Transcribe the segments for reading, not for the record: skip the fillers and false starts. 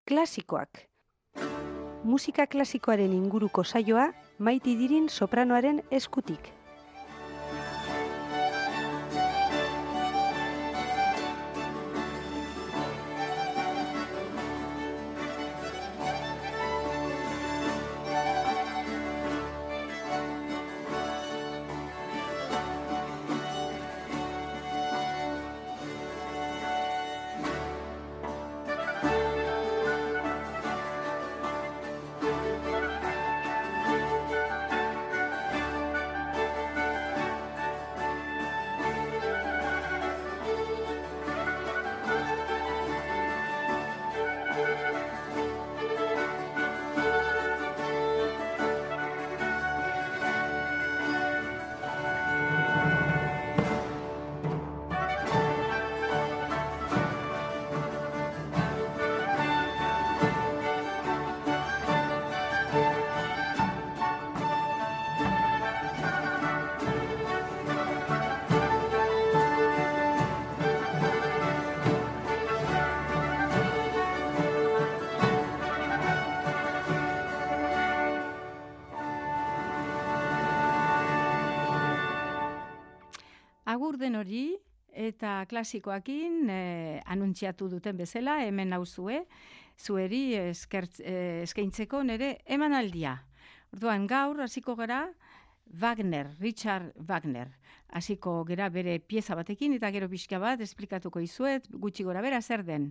Klasikoak. Musika klasikoaren inguruko saioa Maite Idirin sopranoaren eskutik. Agur den hori eta klasikoakin anuntziatu duten bezala, hemen nauzue, zueri eskaintzeko nire emanaldia. Orduan gaur hasiko gara Richard Wagner. Hasiko gara bere pieza batekin eta gero pixka bat esplikatuko izuet gutxi gora bera zer den.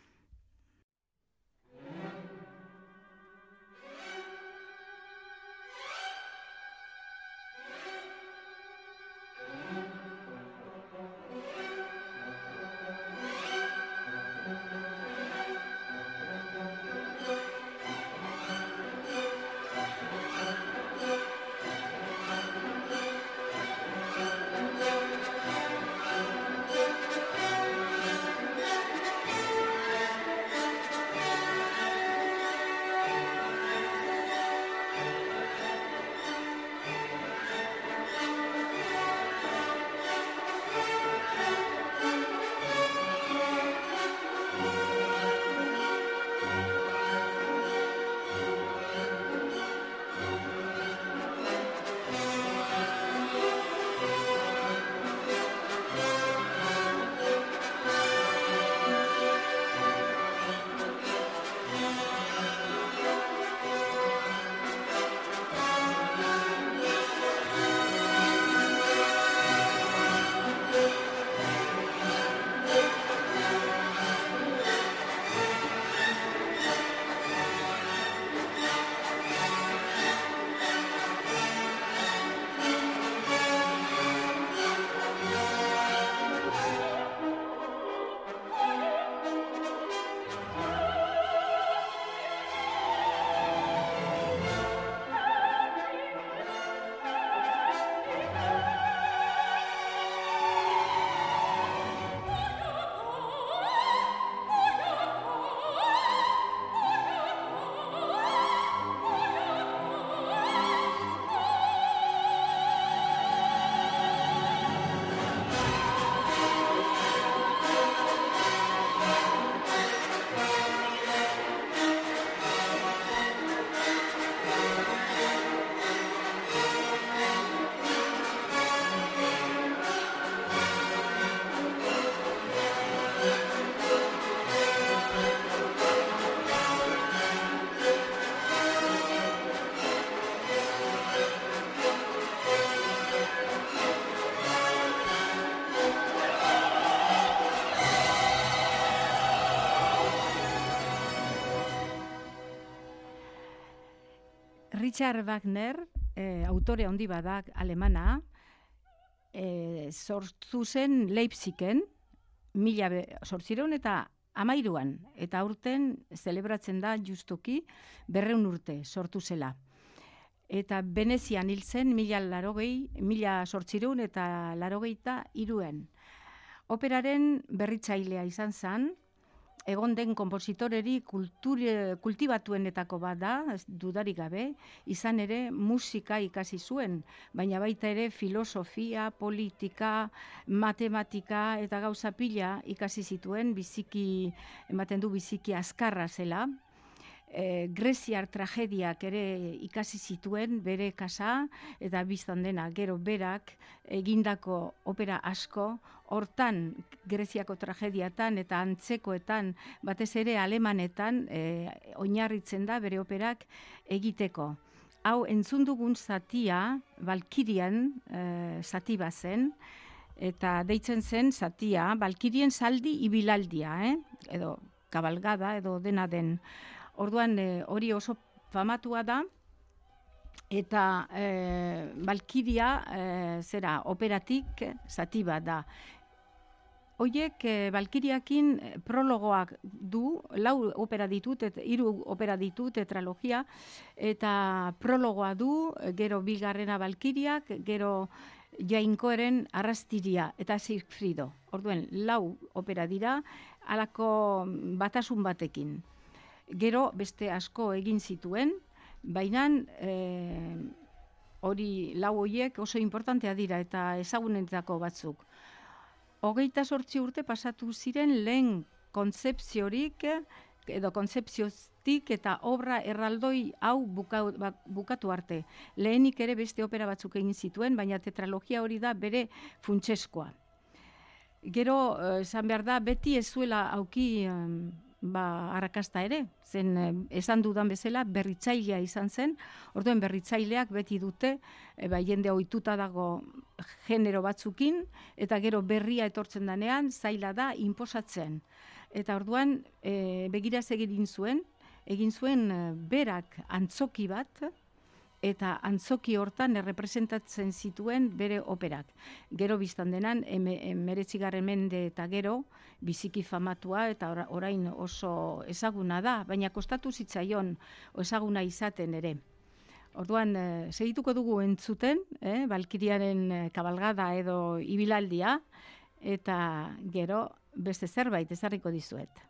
Richard Wagner, autore handi badak alemana, sortu zen Leipzigen, 1813 eta aurten zelebratzen da justuki 200 urte sortu zela. Eta Venezian hil zen 1883 Operaren berritzailea izan zen, egon den konpositoreri kultibatuenetako bat da, dudarik gabe, izan ere musika ikasi zuen, baina baita ere filosofia, politika, matematika eta gauza pila ikasi zituen, biziki, ematen du biziki azkarra zela. Greziar tragediak ere ikasi zituen bere kasa eta biztan dena gero berak egindako opera asko hortan Greziako tragediatan eta antzekoetan batez ere alemanetan oinarritzen da bere operak egiteko. Hau entzun dugun zatia Valkirian zati bat zen eta deitzen zen zatia Valkirien zaldi ibilaldia, edo kabalgada edo dena den. Orduan hori oso famatua da eta Valkiria zera operatik zati bat da. Hoiek Valkiriakin prologoak du, 4 opera ditut, 3 opera ditut, tetralogia, eta prologoa du, gero bigarrena Valkiriak, gero Jainkoaren Arrastiria eta Siegfriedo. Orduen 4 opera dira, halako batasun batekin. Gero beste asko egin zituen, baina hori 4 horiek oso importantea dira eta ezagunetako batzuk. 28 urte pasatu ziren lehen kontzepziorik edo kontzepziotik eta obra erraldoi hau bukatu arte. Lehenik ere beste opera batzuk egin zituen, baina tetralogia hori da bere funtseskoa. Gero, esan behar da, beti ez zuela auki arrakasta ere, zen esan dudan bezala berritzailea izan zen, orduen berritzaileak beti dute, jende ohituta dago genero batzukin, eta gero berria etortzen danean, zaila da inposatzen. Eta orduan, begiraz egin zuen berak antzoki bat, eta antzoki hortan errepresentatzen zituen bere operak. Gero biztan denan, 19. mende eta gero, biziki famatua eta orain oso ezaguna da, baina kostatu zitzaion ezaguna izaten ere. Orduan, segituko dugu entzuten, Valkiriaren kabalgada edo ibilaldia, eta gero beste zerbait ezarriko dizuet.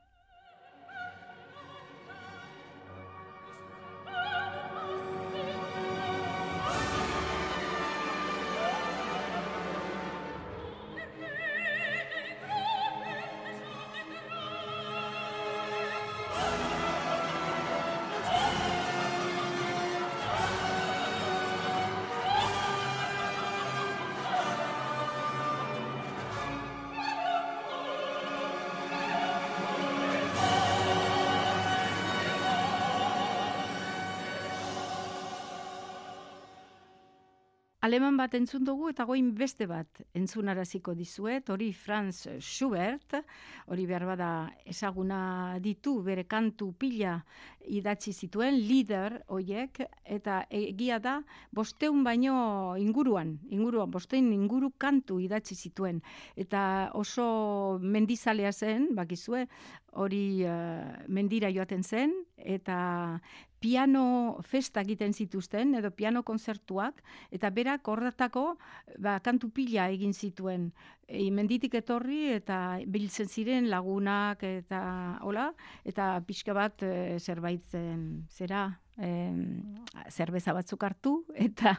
Aleman bat entzun dugu eta goin beste bat entzunaraziko dizuet, hori Franz Schubert, hori behar bada ezaguna ditu, bere kantu pila idatzi zituen, lieder hoiek, eta egia da 500 baino inguruan 500 inguru kantu idatzi zituen, eta oso mendizalea zen, bakizue, hori mendira joaten zen, eta piano festa egiten zituzten, edo piano kontzertuak, eta berak horretako kantu pila egin zituen. Menditik etorri eta biltzen ziren lagunak eta hola, eta pixka bat zerbait zera, zerbeza batzuk hartu, eta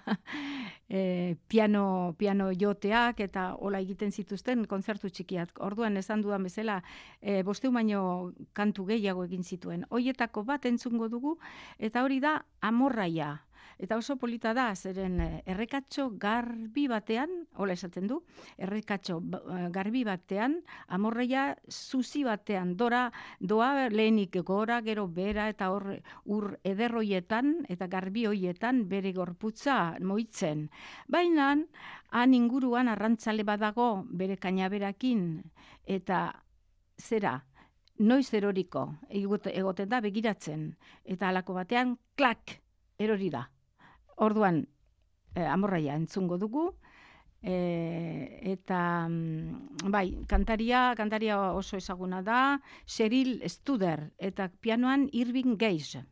piano joteak eta hola egiten zituzten kontzertu txikiak. Orduan esan dudan bezala, 500 baino kantu gehiago egin zituen. Hoietako bat entzungo dugu, eta hori da Amorraia. Eta oso polita da, zeren errekatxo garbi batean, hola esaten du, errekatxo garbi batean, Amorraia zuzi batean, doa lehenik gora, gero bera, eta ur ederroietan, eta garbi hoietan, bere gorputza moitzen. Baina, han inguruan arrantzale badago, bere kainaberakin, eta zera, noiz eroriko, egoten da begiratzen, eta halako batean, klak, erori da. Orduan, Amorraia entzungo dugu, eta bai, kantaria oso ezaguna da, Cheryl Studer, eta pianoan Irving Gage.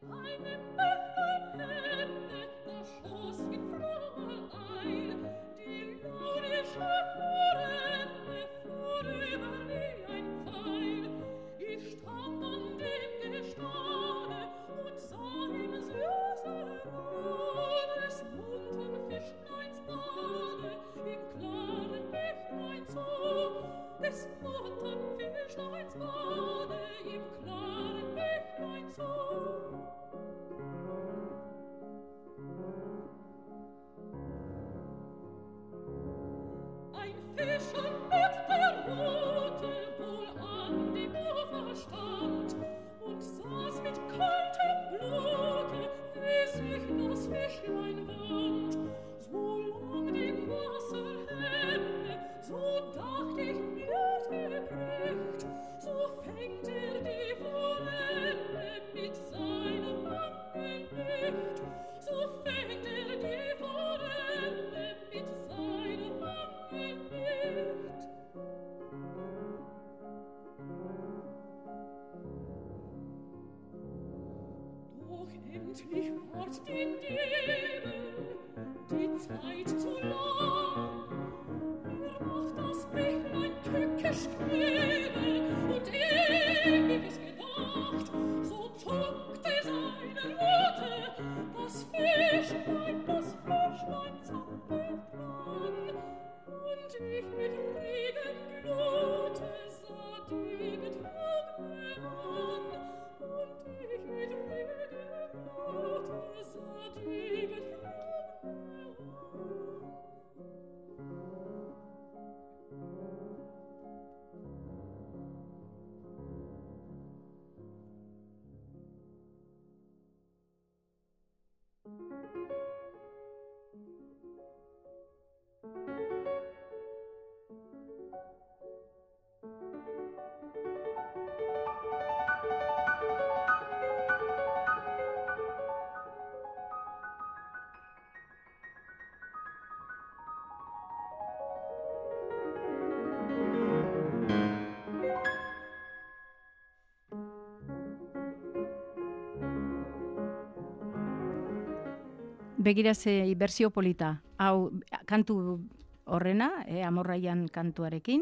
Begira ze berzio polita, hau kantu horrena, Amorraian kantuarekin,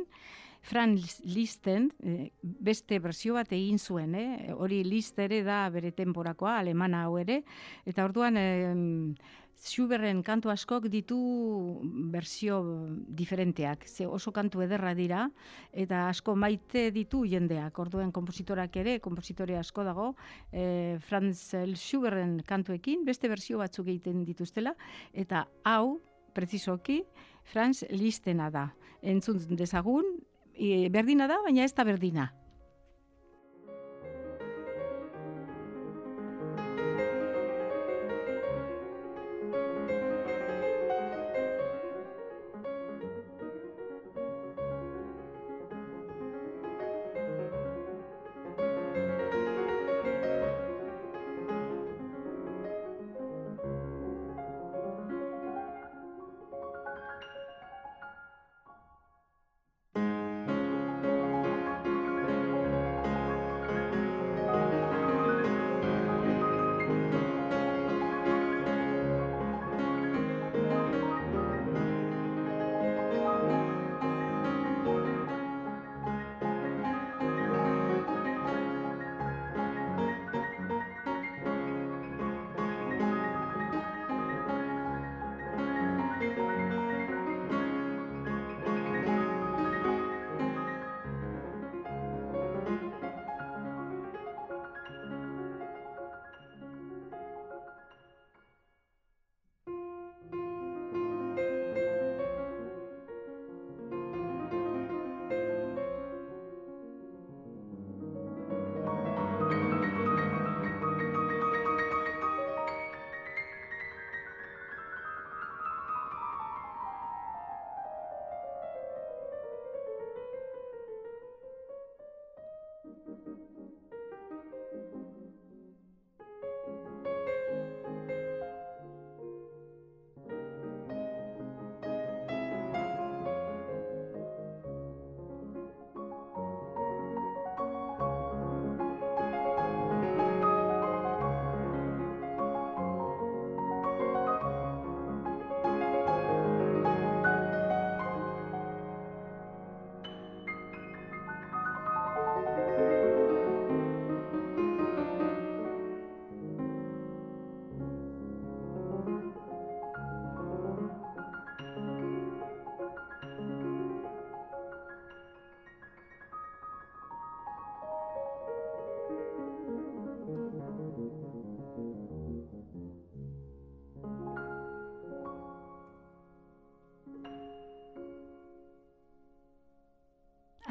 Franz Liszten beste berzio bat egin zuen, hori Liszt ere da bere tenporakoa, alemana hau ere, eta orduan Schuberten kantu askok ditu berzio diferenteak, ze oso kantu ederra dira, eta asko maite ditu jendeak, orduan kompositore asko dago, Franz Schuberten kantuekin, beste berzio batzuk egiten dituztela, eta hau, prezisoki, Franz Lisztena da. Entzun dezagun, berdina da, baina ez da berdina.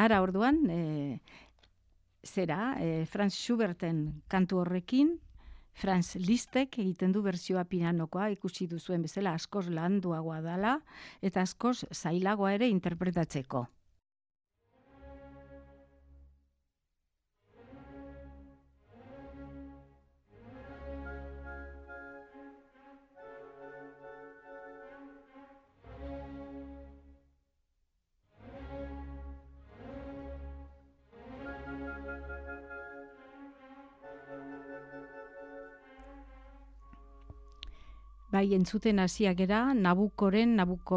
Ara orduan, Franz Schuberten kantu horrekin, Franz Lisztek egiten du bertsioa pianokoa, ikusi duzuen bezala askoz landuagoa dela, eta askoz zailagoa ere interpretatzeko. Bai, entzuten hasiak gera, Nabukoren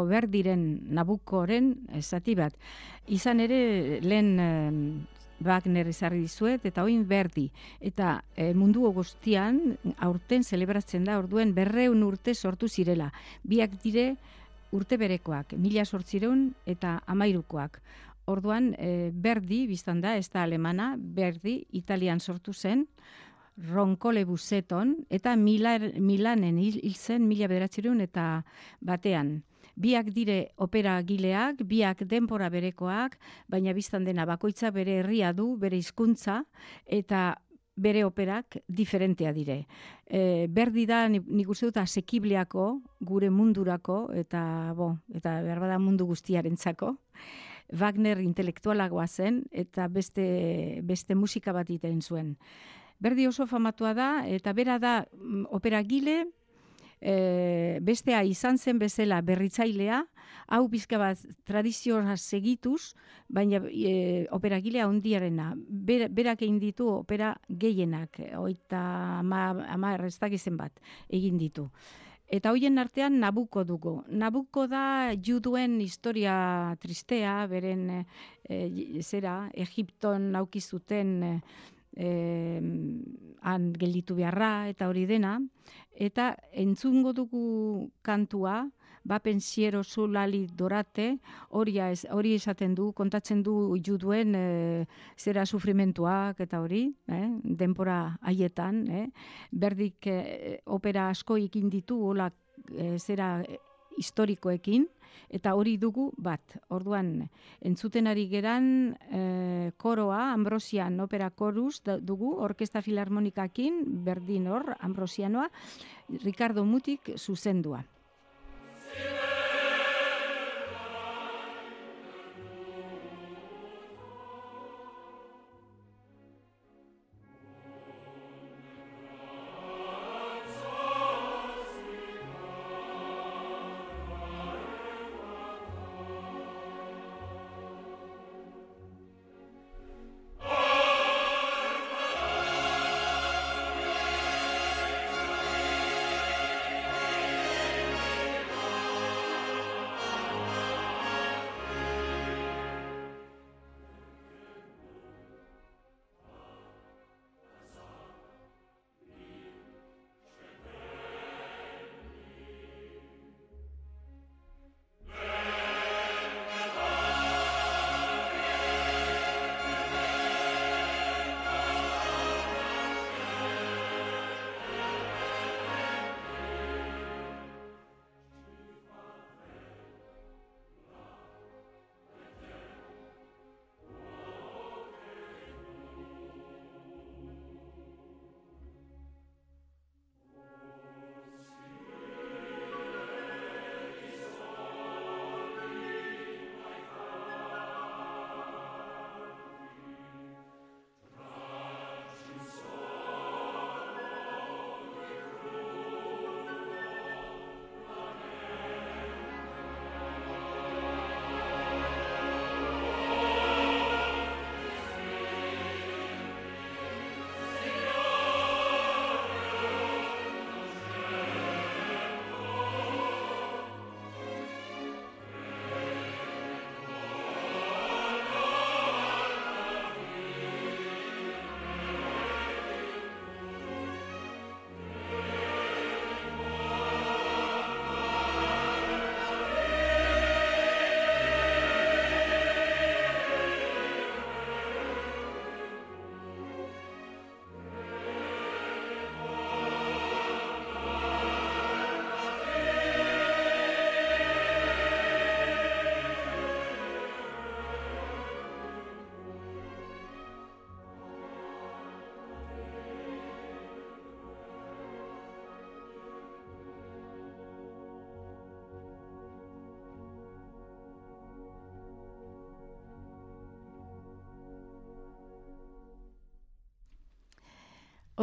zati bat. Izan ere, lehen Wagner ezarri dizuet, eta oin Verdi. Eta mundu guztian, aurten zelebratzen da, orduen 200 urte sortu zirela. Biak dire urte berekoak, 1800 eta 13koak. Orduan, Verdi, biztan da, ez da alemana, Verdi, Italian sortu zen, Roncole Buseton, eta Milanen hil zen 1900 eta batean. Biak dire opera gileak, biak denbora berekoak, baina biztan dena bakoitza bere herria du, bere hizkuntza eta bere operak diferentea dire. Berdi da, nik uste dut, asekibleako, gure mundurako, eta behar bada mundu guztiarentzako. Wagner intelektualagoa zen, eta beste musika bat egiten zuen. Berdi oso famatua da, eta bera da operagile, bestea izan zen bezala berritzailea, hau bizka bat tradizioa segituz, baina operagilea handiarena. Berak egin ditu opera gehienak, 30 ez dakizen bat egin ditu. Eta hoien artean Nabucco dugu. Nabucco da juduen historia tristea, beren Egipton auki zuten han gelditu beharra eta hori dena, eta entzungo dugu kantua, ba pensiero zulali dorate, hori esaten du, kontatzen du juduen sufrimentuak eta hori, denbora haietan, Berdik opera asko egin ditu, hola historikoekin, eta hori dugu bat. Orduan, entzuten ari geran koroa, Ambrosian opera koruz dugu, orkesta filarmonikakin, berdin hor, Ambrosianoa, Ricardo Mutik zuzendua.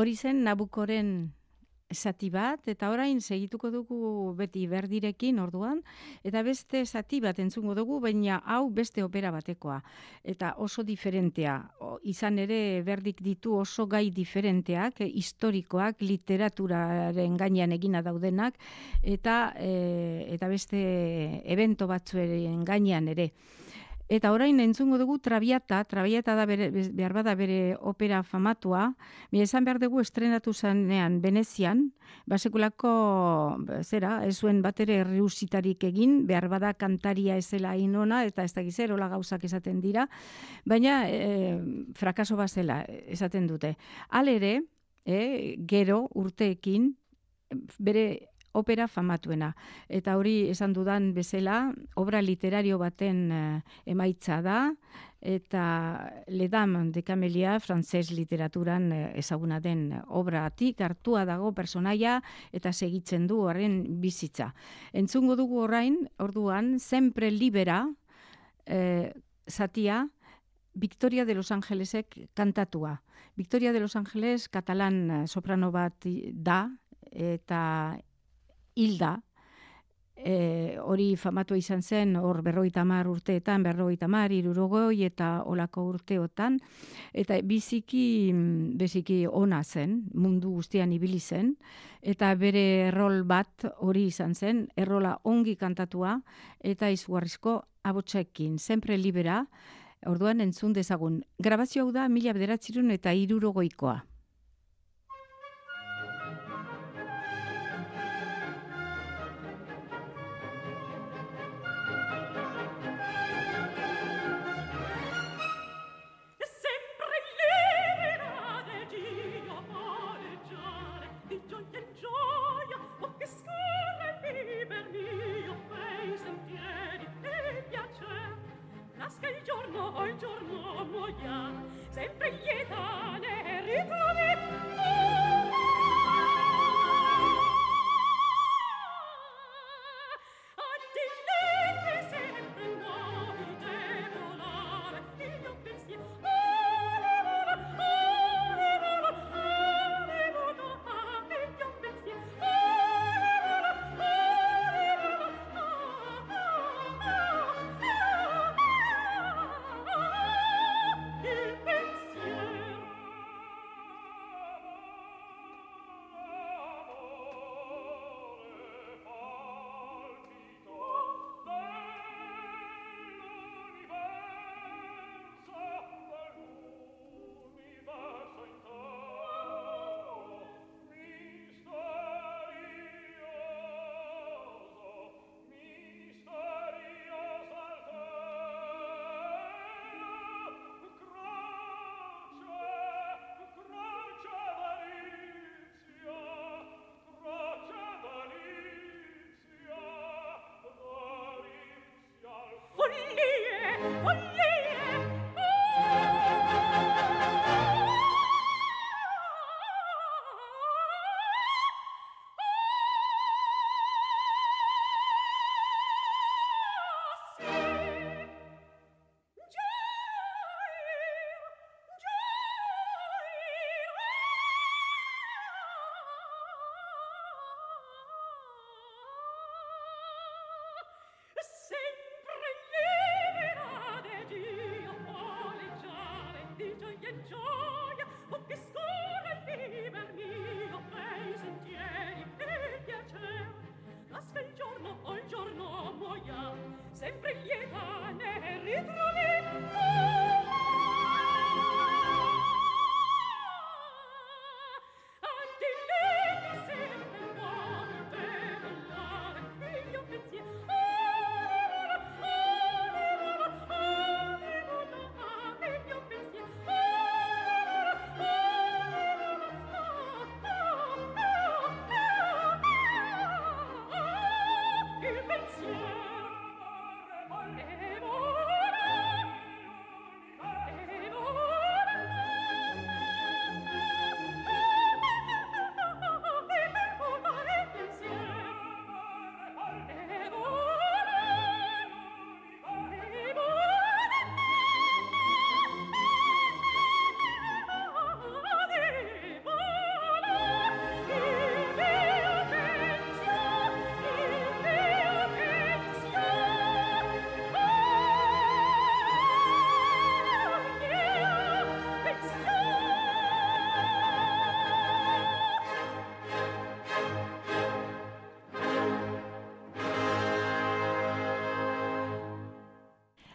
hori zen Nabukoren zati bat, eta orain segituko dugu beti Verdirekin orduan, eta beste zati bat entzungo dugu, baina hau beste opera batekoa. Eta oso diferentea. Izan ere Verdik ditu oso gai diferenteak, historikoak, literaturaren gainean egina daudenak, eta beste evento batzuaren gainean ere. Eta orain entzungo dugu Traviata da behar bada bere opera famatua, esan behar dugu estrenatu zanean Venezian, basekulako, ez zuen bat ere erreusitarik egin, behar bada kantaria ezela inona, eta ez da gizer, hola gauzak esaten dira, baina frakaso bat zela esaten dute. Halere, gero urteekin, bere opera famatuena. Eta hori esan dudan bezala, obra literario baten emaitza da, eta Le Dame de Camélia frantses literaturan ezaguna den obratik hartua dago personaia eta segitzen du horren bizitza. Entzungo dugu orain, orduan, Sempre Libera zatia, Victoria de Los Angelesek kantatua. Victoria de Los Angeles katalan soprano bat da, eta hilda, hori famatua izan zen, hor 50 urteetan, 50, 60 eta olako urteotan, eta biziki ona zen, mundu guztian ibili zen, eta bere errol bat hori izan zen, errola ongi kantatua, eta izugarrizko abotsekin, Sempre Libera, orduan entzun dezagun. Grabazio hau da 1963koa. Sempre lieta ne ritrovi. Il pensiero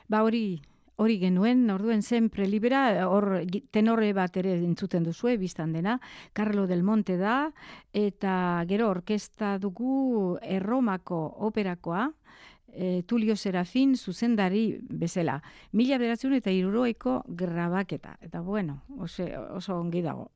Ba hori genuen, orduen zen prelibera, hor tenore bat ere entzuten duzue, biztan dena, Carlo del Monte da, eta gero orkesta dugu Erromako operakoa, Tulio Serafin zuzendari bezala. 1960ko grabaketa. Eta bueno, oso ongi dago.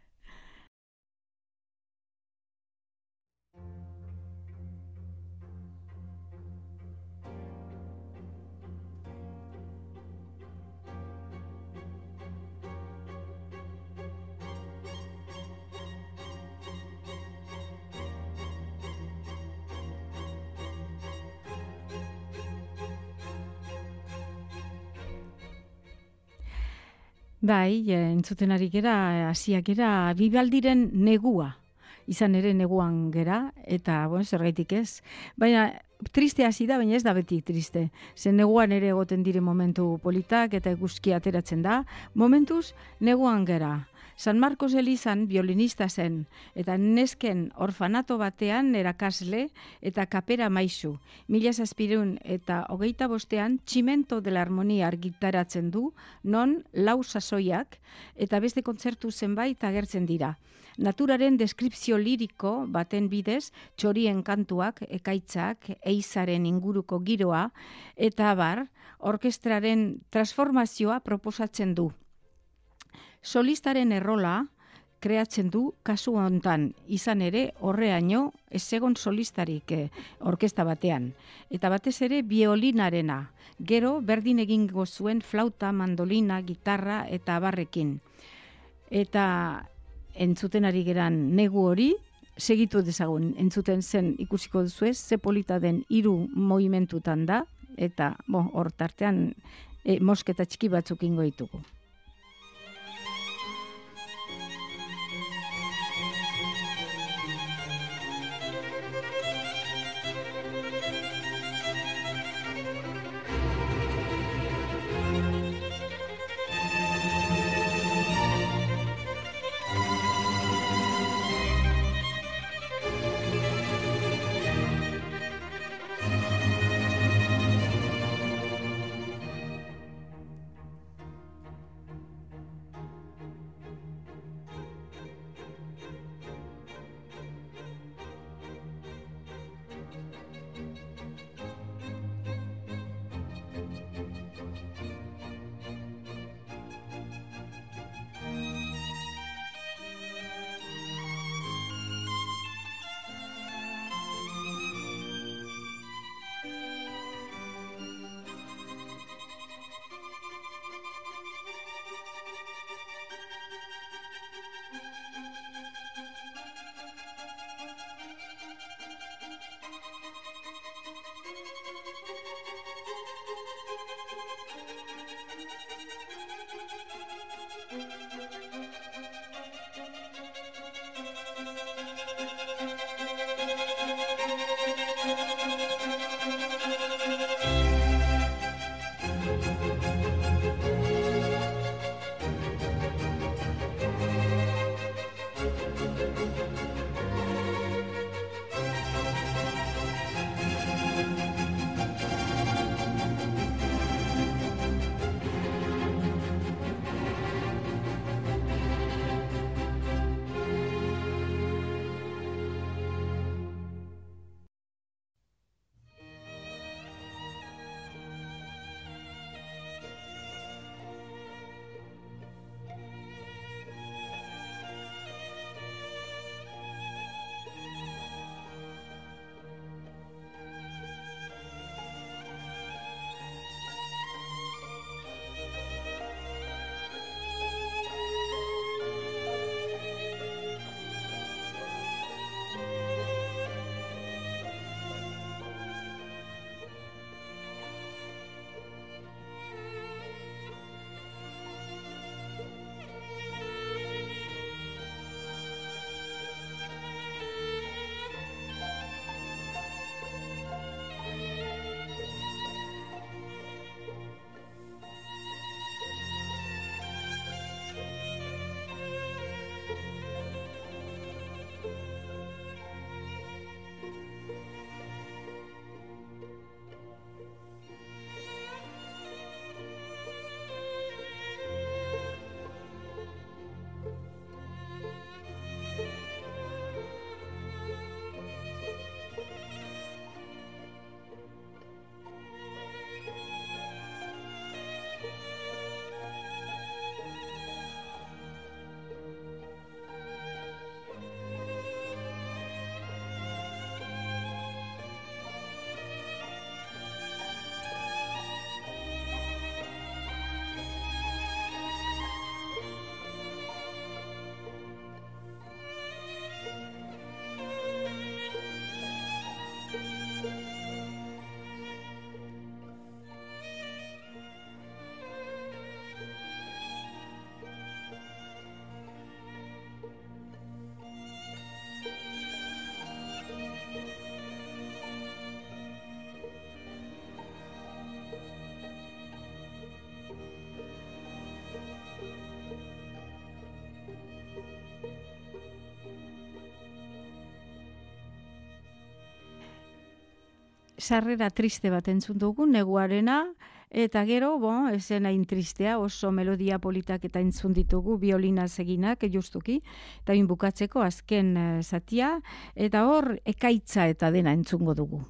Bai, entzuten ari gera, hasiak gera, Bibaldiren negua. Izan ere neguan gera, eta, bueno, zergaitik ez. Baina, triste hasi da, baina ez da beti triste. Zen neguan ere egoten dire momentu politak eta eguzki ateratzen da. Momentuz, neguan gera. San Marcos elizan violinista zen, eta nesken orfanato batean erakasle eta kapera maisu. 1700 eta 25 Tximento de la Armonia argitaratzen du, non lau sasoiak eta beste kontzertu zenbait agertzen dira. Naturaren deskripzio liriko baten bidez, txorien kantuak, ekaitzak, eizaren inguruko giroa, eta abar, orkestraren transformazioa proposatzen du. Solistaren errola kreatzen du kasu hontan, izan ere horreaino ez egon solistarik orkesta batean. Eta batez ere biolinarena, gero berdin egingo zuen flauta, mandolina, gitarra eta abarrekin. Eta entzuten ari geran negu hori, segitu dezagun, entzuten zen ikusiko duzuez, ze polita den 3 movimentutan da, eta hor tartean mosketa txiki batzuk ingo ditugu. sarrera triste bat entzun dugu, neguarena, eta gero, esen hain tristea, oso melodia politak eta entzun ditugu, biolinaz eginak, justuki, eta bukatzeko azken zatia, eta hor ekaitza eta dena entzungo dugu.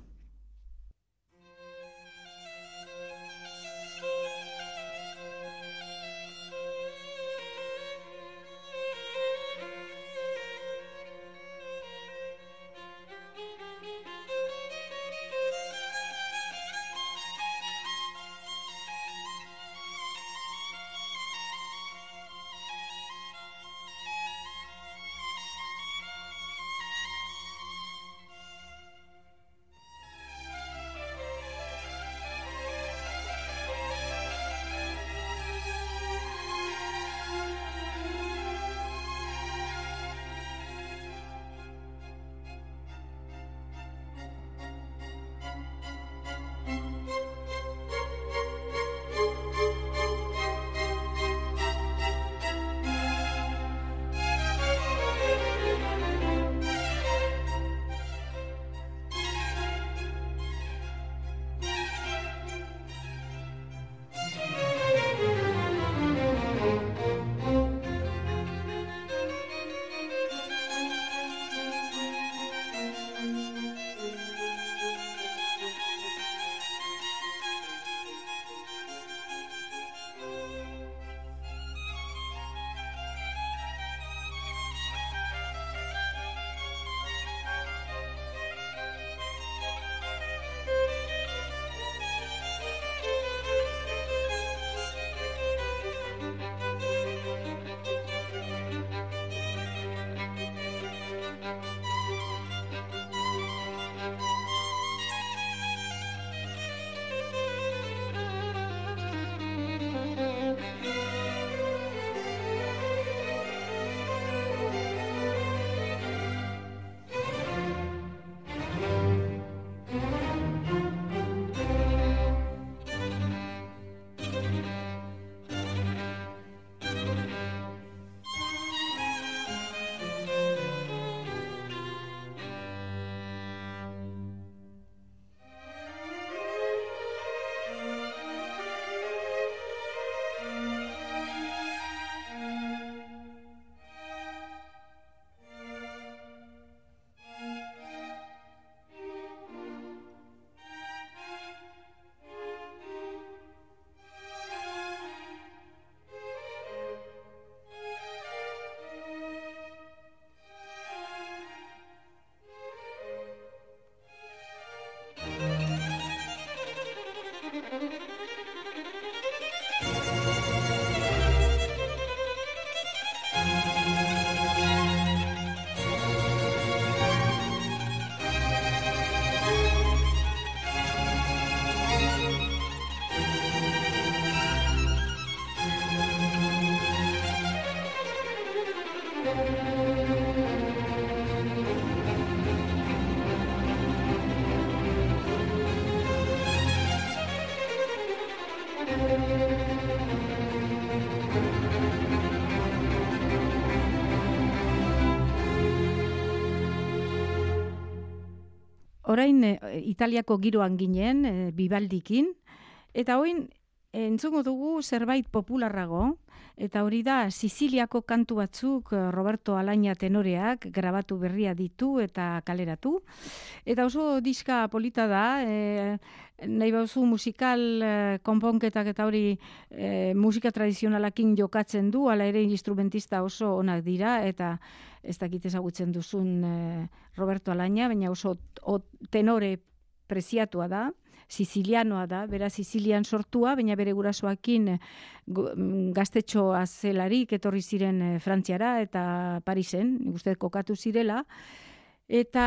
Orain Italiako giroan ginen, Bibaldikin, eta orain entzungo dugu zerbait popularrago, eta hori da Siziliako kantu batzuk Roberto Alaina tenoreak grabatu berria ditu eta kaleratu. Eta oso diska polita da, nahi bauzu musikal konponketak eta hori musika tradizionalakin jokatzen du, ala ere instrumentista oso onak dira, eta ez dakit ezagutzen duzun Roberto Alaina, baina oso tenore preziatua da, Sizilianoa da, bera Sizilian sortua, baina bere gurasoakin gaztetxoa zelarik etorri ziren Frantziara eta Parisen, uste kokatu zirela, eta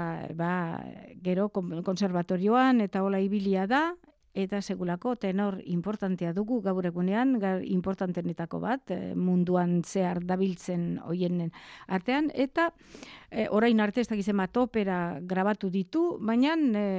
gero konservatorioan eta hola ibilia da, eta segulako tenor importantea dugu gaur egunean, importantenetako bat, munduan zehar dabiltzen hoien artean, eta orain arte ez dakizen bat opera grabatu ditu, baina,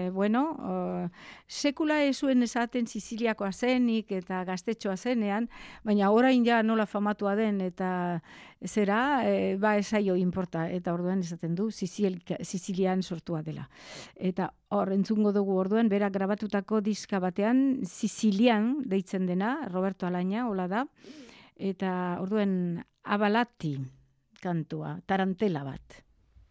sekula ez zuen esaten Siziliakoa zenik eta gaztetxoa zenean, baina orain ja nola famatua den eta zera, esaio inporta, eta orduan esaten du Sizilian sortua dela. Eta hor entzungo dugu orduan, berak grabatutako diska batean, Sicilian deitzen dena, Roberto Alaina, hola da, eta orduan Abalati kantua, tarantela bat.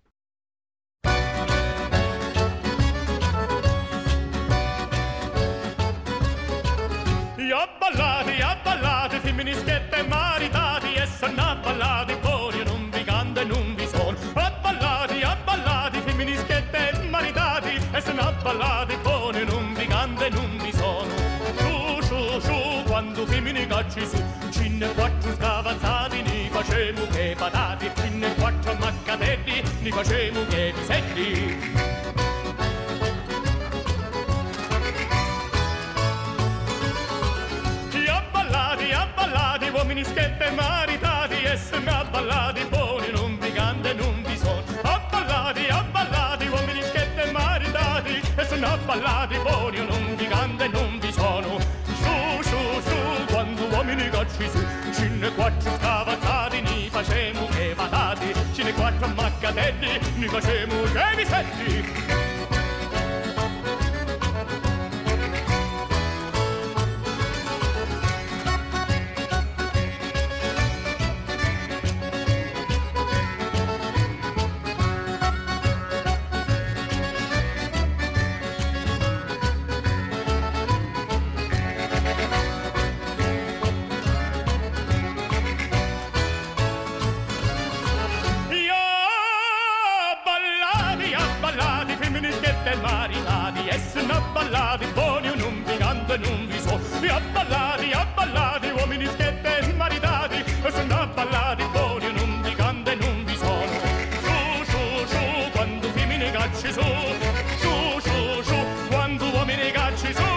Abballati, femministette maritati, e sono abballati, buoni non vi canto e non vi sono. Abballati, femministette maritati, e sono abballati, buoni non vi canto e non vi sono. Su, quando femmini cacci su, cinne quattro scavazzati, ni facemo che patati, cinne quattro maccadetti, ni facemo che piselli. Uomini schette maritati e sono abballati, buoni non vi canto e non vi sono. Abballati, uomini schette maritati e sono abballati, buoni non vi canto e non vi sono. Su, quando uomini cacci su, cinne quattro scavazzati, ni facemo che patati, cinne quattro ammaccadelli, ni facemo che misetti. Abballati, buoni non vi canto e non vi so. Abballati, uomini schette maritati, e sono abballati, buoni non vi canto e non vi sono. Su, quando femmine cacci su. Su, quando uomini cacci su.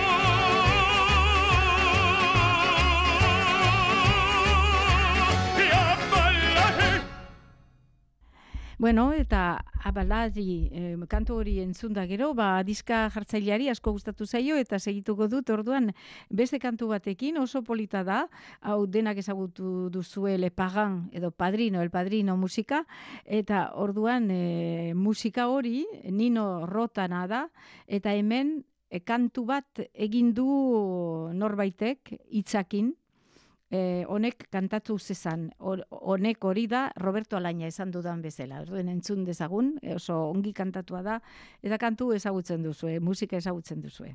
Bueno, eta Abaladi kantu hori entzunda gero, diska jartzaileari asko gustatu zaio eta segituko dut orduan beste kantu batekin oso polita da, hau denak ezagutu duzue Le Pagan edo Padrino, El Padrino musika, eta orduan musika hori Nino Rotana da, eta hemen kantu bat egin du norbaitek hitzakin, honek kantatu zezan, honek hori da Roberto Alaina esan dudan bezala. Orduen entzun dezagun, oso ongi kantatua da, eta kantu ezagutzen duzue, musika ezagutzen duzue.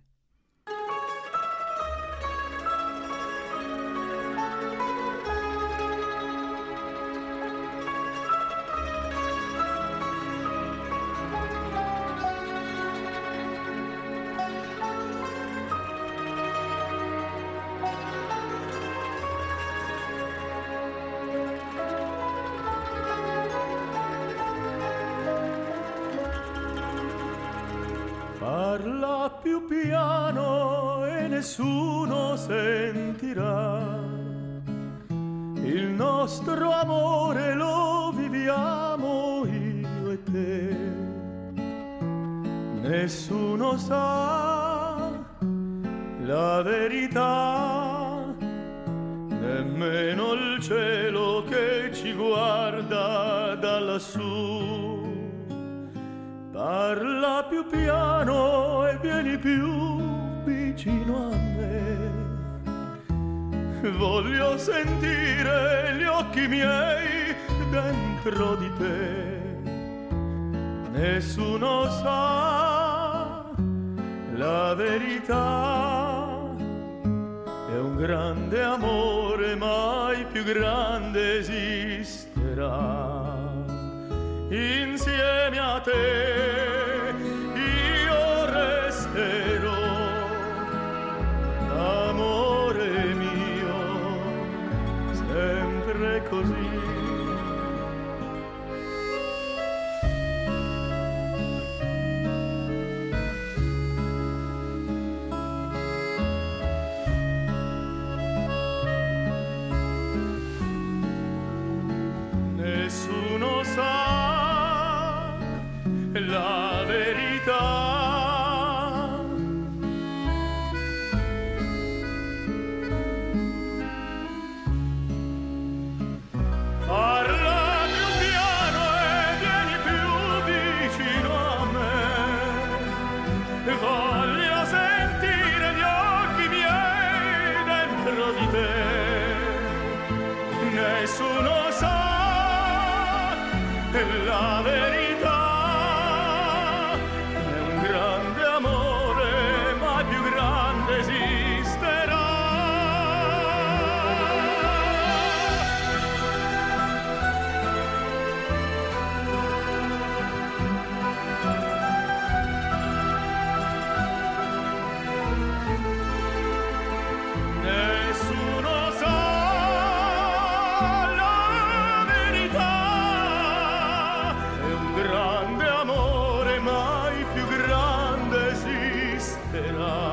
Parla più piano e nessuno sentirà. Il nostro amore lo viviamo io e te. Nessuno sa la verità, nemmeno il cielo che ci guarda da lassù. Parla più piano e vieni più vicino a me. Voglio sentire gli occhi miei dentro di te. Nessuno sa la verità. È un grande amore, mai più grande esisterà. Insieme a te io resterò, amore mio, sempre così. Nessuno sa Parla più piano e vieni più vicino a me. Voglio sentire gli occhi miei dentro di te. Nessuno sa la verità. È un grande amore, ma più grande esisterà. Nessuno sa la verità. È un grande amore, mai più grande esisterà.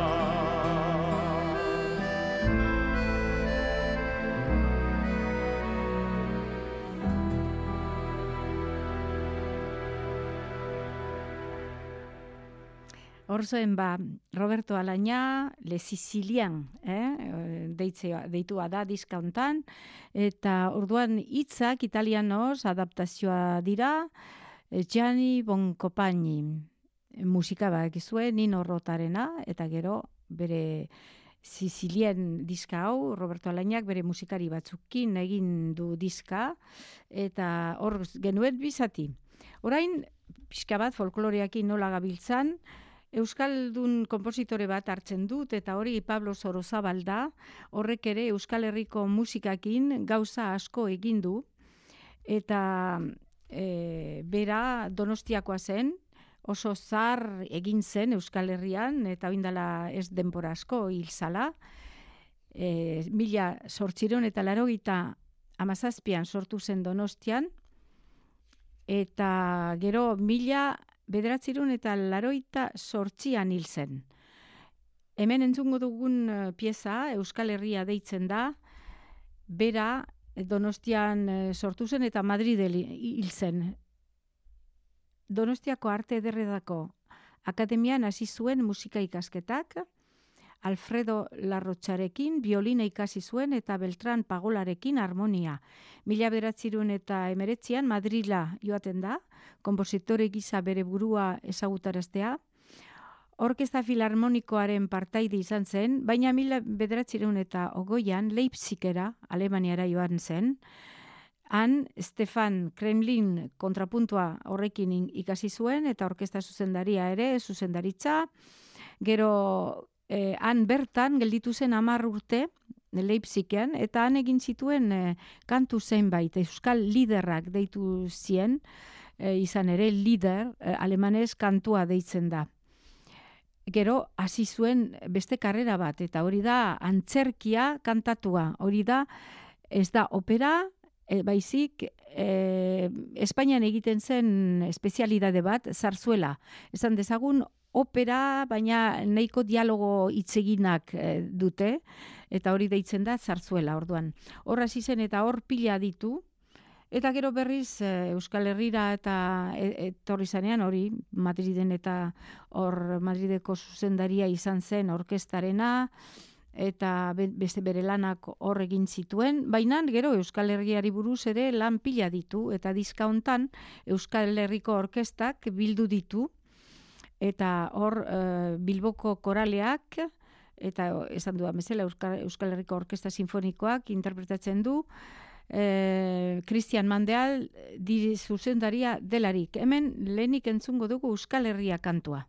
Orzoen Roberto Alaña, Le Sicilian, deitua da diska hontan, eta orduan hitzak italianoz adaptazioa dira, Gianni Boncompagni musika badakizue, Nino Rotarena, eta gero bere Sicilian diska hau, Roberto Alañak bere musikari batzukin egin du diska, eta hor genuen bizati. Orain, pixka bat folkloreakin nola gabiltzan, Euskaldun konpositore bat hartzen dut, eta hori Pablo Sorozabal da, horrek ere Euskal Herriko musikakin gauza asko egin du, eta bera Donostiakoa zen, oso zar egin zen Euskal Herrian, eta oindala ez denbora asko hil zala. 1887an sortu zen Donostian, eta gero 1988an hil zen. Hemen entzungo dugun pieza Euskal Herria deitzen da, bera Donostian sortu zen eta Madriden hil zen. Donostiako Arte Ederretako Akademian hasi zuen musika ikasketak, Alfredo Larrotxarekin biolina ikasi zuen eta Beltran Pagolarekin harmonia. 1919an Madrila joaten da, konpositore gisa bere burua ezagutaraztea. Orkesta Filarmonikoaren partaide izan zen, baina 1920an Leipzigera, Alemaniara joan zen. Han Stefan Kremlin kontrapuntua horrekin ikasi zuen eta orkesta zuzendaria ere, zuzendaritza. Gero han bertan gelditu zen 10 urte Leipzigen, eta han egin zituen kantu zenbait, euskal liderrak deitu zien, izan ere lider, alemanez kantua deitzen da. Gero hasi zuen beste karrera bat, eta hori da antzerkia kantatua, hori da ez da opera, baizik Espainian egiten zen espezialidade bat, zarzuela. Esan dezagun opera, baina nahiko dialogo hitzeginak dute, eta hori deitzen da zarzuela orduan. Hor hasi zen eta hor pila ditu, eta gero berriz Euskal Herrira eta etorri zanean hori Madriden, eta hor Madrideko zuzendaria izan zen orkestarena, eta beste bere lanak hor egin zituen, baina gero Euskal Herriari buruz ere lan pila ditu, eta diska hontan Euskal Herriko orkestak bildu ditu, eta hor Bilboko koraleak, eta esan duan bezala Euskal Herriko Orkesta Sinfonikoak interpretatzen du, Christian Mandeal zuzendaria delarik. Hemen lehenik entzungo dugu Euskal Herria kantua.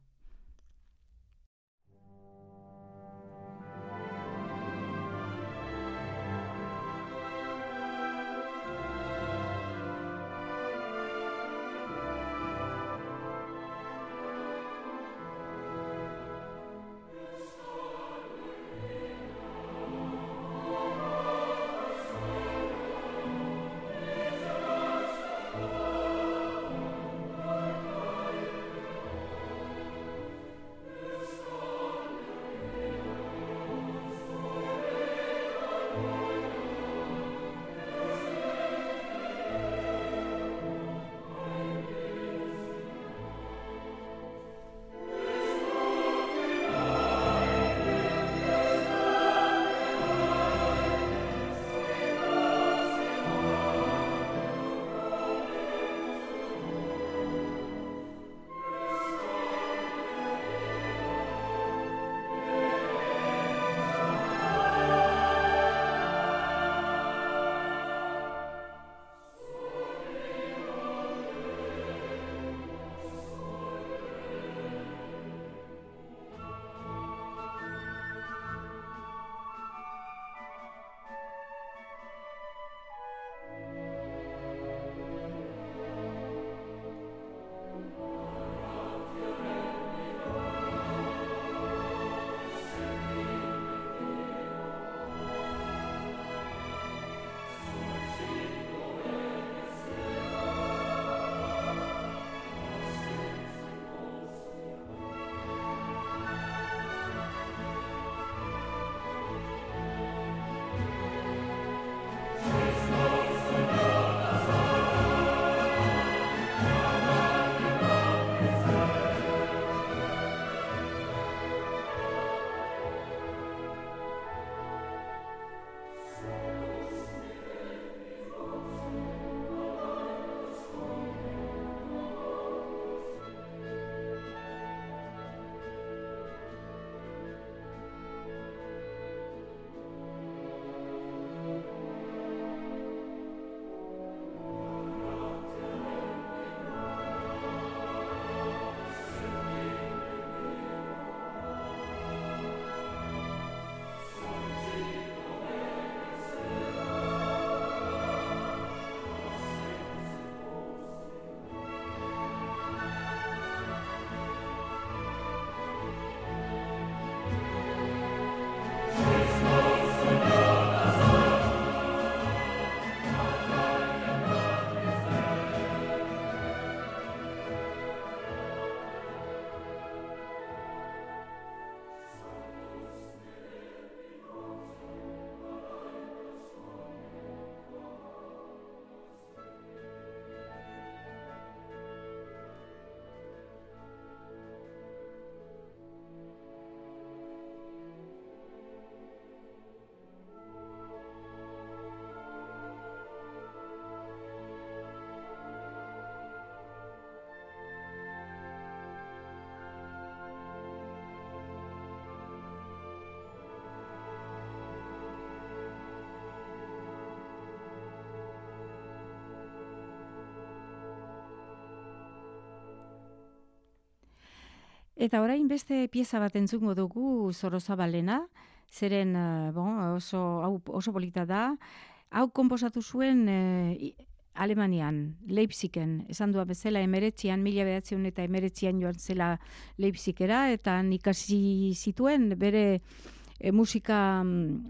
Eta orain beste pieza bat entzungo dugu Sorozabalena, zeren oso polita da. Hau konposatu zuen Alemanian, Leipzigen, esan dua bezala 1919 joan zela Leipzigera, eta ikasi zituen bere musika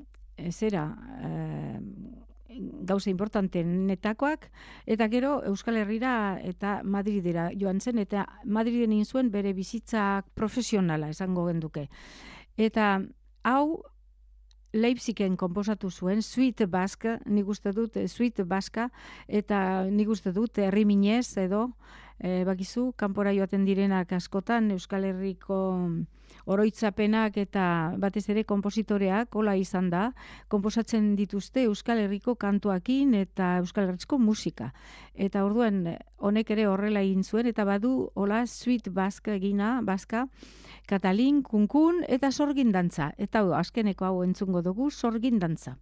gauza importantenetakoak, eta gero Euskal Herrira eta Madridera joan zen, eta Madriden egin zuen bere bizitzak profesionala, esango genduke. Eta hau Leipzigen konposatu zuen, Suite Basque, nik uste dut, Suite Basque, eta nik uste dut, herriminez edo, bakizu, kanpora joaten direnak askotan, Euskal Herriko oroitzapenak eta batez ere konpositoreak, hola izan da, konposatzen dituzte Euskal Herriko kantuakin eta Euskal Herriko musika. Eta orduan, honek ere horrela egin zuen, eta badu, hola, Suite Basque egina, Baska, Katalin, Kunkun eta Sorgin dantza. Eta azkeneko hau entzungo dugu, Sorgin dantza.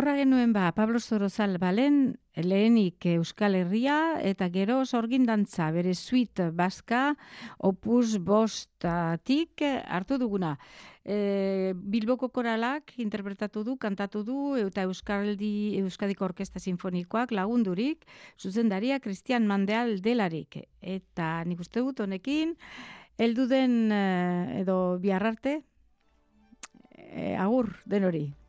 Horra genuen Pablo Sorozal balen, lehenik Euskal Herria, eta gero sorgindantza, bere suite baska, opus bostatik hartu duguna. Bilboko koralak interpretatu du, kantatu du, eta Euskadiko Orkesta Sinfonikoak lagundurik, zuzendaria Christian Mandeal delarik. Eta nik uste dut honekin, heldu den edo bihar arte, agur denori.